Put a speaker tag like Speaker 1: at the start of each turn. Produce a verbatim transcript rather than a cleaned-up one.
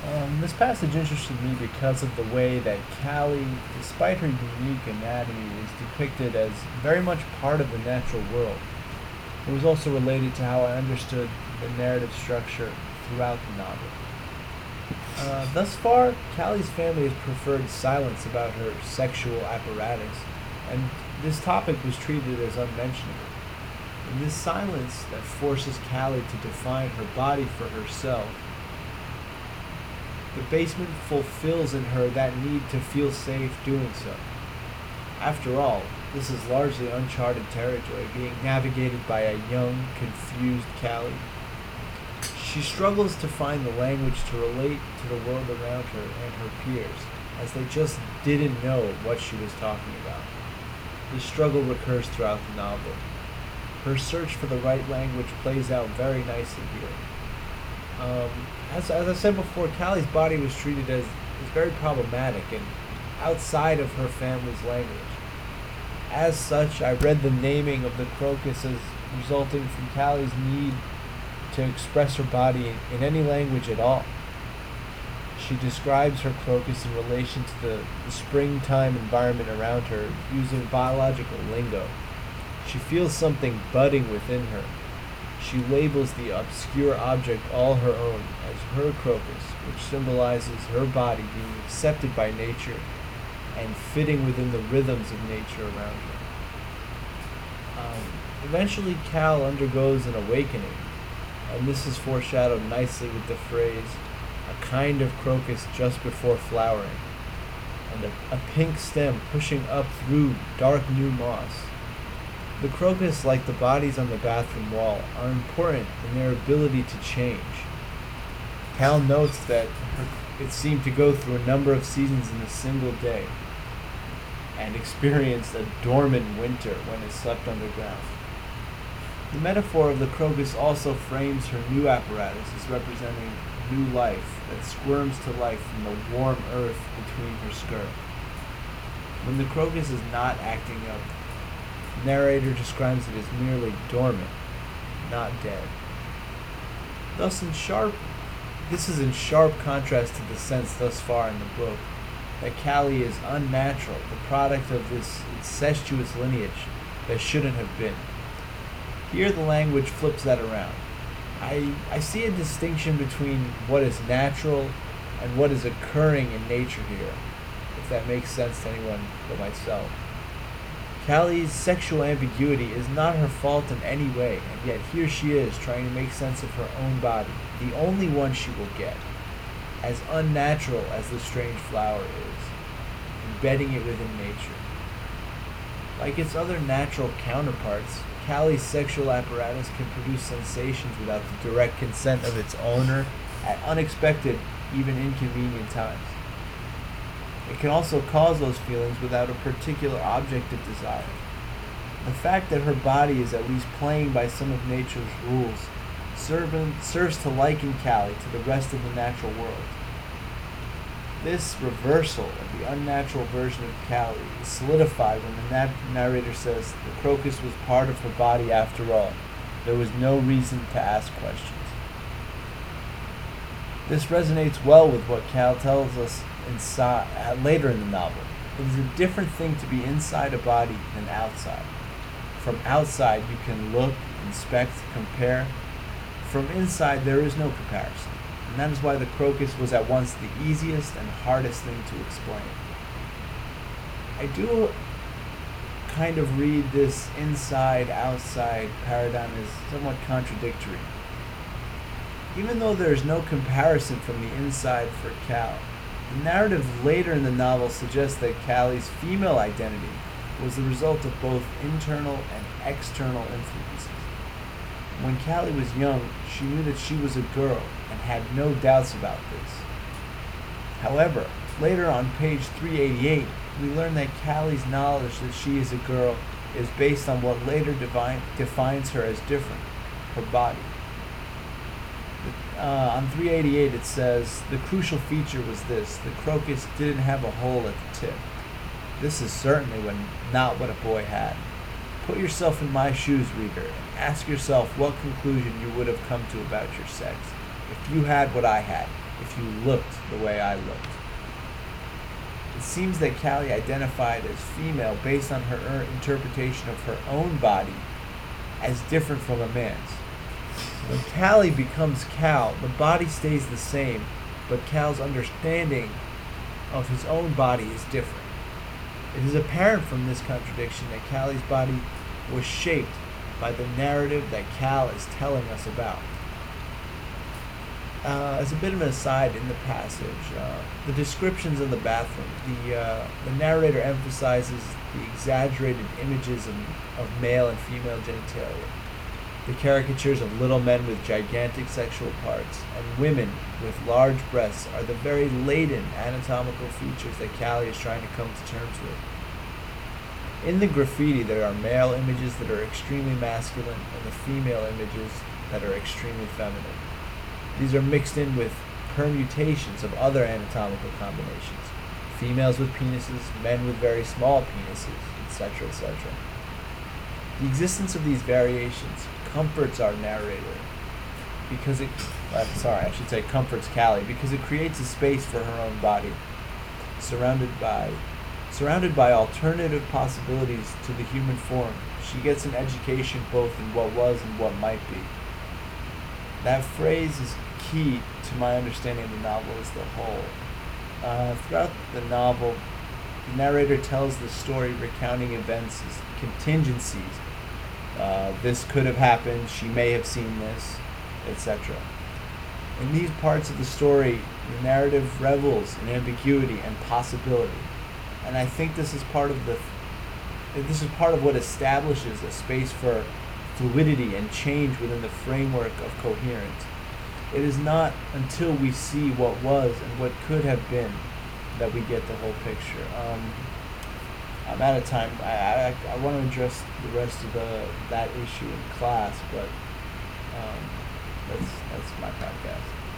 Speaker 1: Um, this passage interested me because of the way that Callie, despite her unique anatomy, is depicted as very much part of the natural world. It was also related to how I understood the narrative structure throughout the novel. Uh, thus far, Callie's family has preferred silence about her sexual apparatus, and this topic was treated as unmentionable. In this silence that forces Callie to define her body for herself, the basement fulfills in her that need to feel safe doing so. After all, this is largely uncharted territory being navigated by a young, confused Callie. She struggles to find the language to relate to the world around her and her peers, as they just didn't know what she was talking about. This struggle recurs throughout the novel. Her search for the right language plays out very nicely here. Um, as, as I said before, Callie's body was treated as, as very problematic and outside of her family's language. As such, I read the naming of the crocus as resulting from Callie's need to express her body in, in any language at all. She describes her crocus in relation to the, the springtime environment around her using biological lingo. She feels something budding within her. She labels the obscure object all her own as her crocus, which symbolizes her body being accepted by nature and fitting within the rhythms of nature around her. Um, eventually, Cal undergoes an awakening, and this is foreshadowed nicely with the phrase, a kind of crocus just before flowering, and a, a pink stem pushing up through dark new moss. The crocus, like the bodies on the bathroom wall, are important in their ability to change. Cal notes that her, it seemed to go through a number of seasons in a single day, and experienced a dormant winter when it slept underground. The metaphor of the crocus also frames her new apparatus as representing new life that squirms to life from the warm earth between her skirt. When the crocus is not acting up, the narrator describes it as merely dormant, not dead. Thus, in sharp, this is in sharp contrast to the sense thus far in the book that Callie is unnatural, the product of this incestuous lineage that shouldn't have been. Here the language flips that around. I, I see a distinction between what is natural and what is occurring in nature here, if that makes sense to anyone but myself. Callie's sexual ambiguity is not her fault in any way, and yet here she is trying to make sense of her own body, the only one she will get, as unnatural as the strange flower is, embedding it within nature. Like its other natural counterparts, Callie's sexual apparatus can produce sensations without the direct consent of its owner at unexpected, even inconvenient times. It can also cause those feelings without a particular object of desire. The fact that her body is at least playing by some of nature's rules serve, serves to liken Callie to the rest of the natural world. This reversal of the unnatural version of Callie is solidified when the na- narrator says the crocus was part of her body after all. There was no reason to ask questions. This resonates well with what Cal tells us inside, uh, later in the novel. It is a different thing to be inside a body than outside. From outside you can look, inspect, compare. From inside there is no comparison. And that is why the crocus was at once the easiest and hardest thing to explain. I do kind of read this inside-outside paradigm as somewhat contradictory. Even though there is no comparison from the inside for Cal, the narrative later in the novel suggests that Callie's female identity was the result of both internal and external influences. When Callie was young, she knew that she was a girl and had no doubts about this. However, later on page three eighty-eight, we learn that Callie's knowledge that she is a girl is based on what later divine, defines her as different, her body. Uh, on three eighty-eight it says, the crucial feature was this, the crocus didn't have a hole at the tip. This is certainly when, not what a boy had. Put yourself in my shoes, reader, and ask yourself what conclusion you would have come to about your sex if you had what I had. if you looked the way I looked. It seems that Callie identified as female based on her er- interpretation of her own body as different from a man's. When Callie becomes Cal, the body stays the same, but Cal's understanding of his own body is different. It is apparent from this contradiction that Callie's body was shaped by the narrative that Cal is telling us about. Uh, as a bit of an aside in the passage, uh, the descriptions of the bathroom, the uh, the narrator emphasizes the exaggerated images of, of male and female genitalia, the caricatures of little men with gigantic sexual parts, and women with large breasts are the very latent anatomical features that Callie is trying to come to terms with. In the graffiti, there are male images that are extremely masculine and the female images that are extremely feminine. These are mixed in with permutations of other anatomical combinations. Females with penises, men with very small penises, et cetera, et cetera. The existence of these variations comforts our narrator because it, uh, sorry, I should say comforts Callie because it creates a space for her own body, surrounded by, surrounded by alternative possibilities to the human form. She gets an education both in what was and what might be. That phrase is key to my understanding of the novel as the whole. Uh, throughout the novel, the narrator tells the story recounting events as contingencies. Uh, this could have happened, she may have seen this, et cetera. In these parts of the story, the narrative revels in ambiguity and possibility. And I think this is part of the this is part of what establishes a space for fluidity and change within the framework of coherence. It is not until we see what was and what could have been that we get the whole picture. Um, I'm out of time. I, I, I want to address the rest of the that issue in class, but um, that's that's my podcast.